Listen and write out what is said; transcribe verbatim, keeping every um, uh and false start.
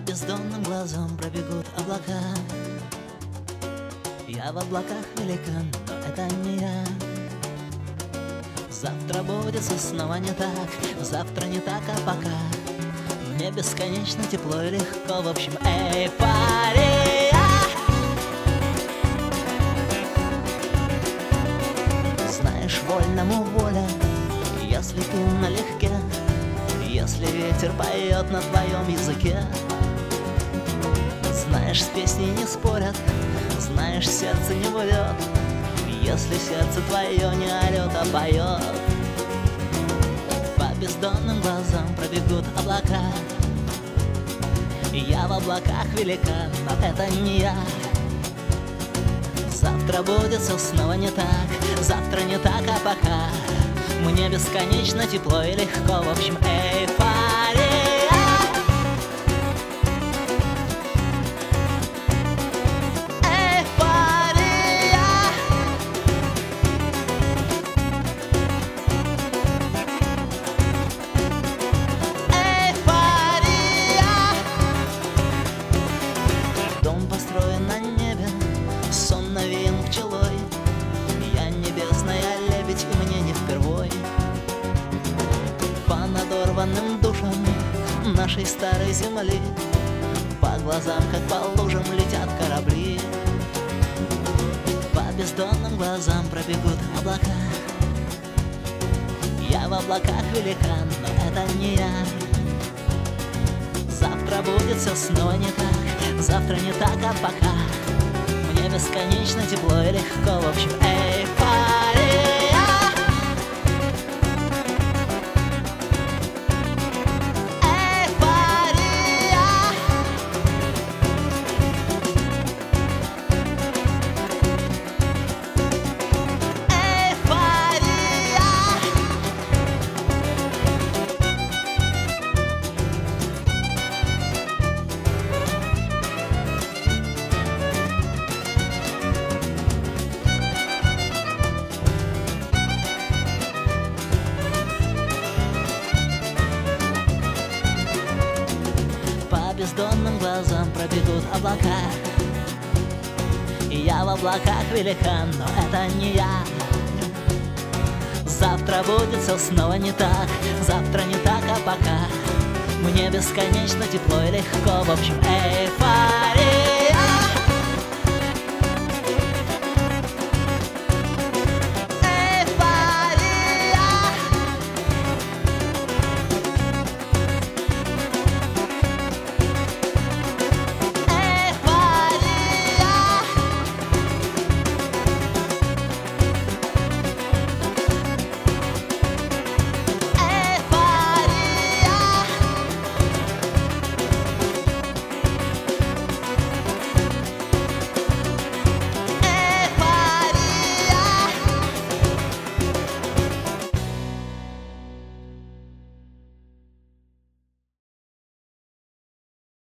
бездонным глазам пробегут облака. Я в облаках великан, но это не я. Завтра будет снова не так, завтра не так, а пока мне бесконечно тепло и легко. В общем, эйфория. Знаешь, вольному воля, если ты налегке, если ветер поет на твоем языке. Знаешь, с песней не спорят, знаешь, сердце не врет, если сердце твое не орет, а поет. По бездонным глазам пробегут облака. Я в облаках великан, но это не я. Завтра будет все снова не так, завтра не так, а пока мне бесконечно тепло и легко. В общем, эйфория. Эйфория. Эйфория. Дом построен на небе, сон навеян пчелой. Я небесная лебедь, и мне не впервой. По надорванным душам нашей старой земли, по глазам, как по лужам, летят корабли. По бездонным глазам пробегут облака. Я в облаках великан, но это не я. Завтра будет все снова не так, завтра не так, а пока мне бесконечно тепло и легко. В общем, эйфория. По бездонным глазам пробегут облака. И я в облаках великан, но это не я. Завтра будет все снова не так, завтра не так, а пока мне бесконечно тепло и легко. В общем, эйфория.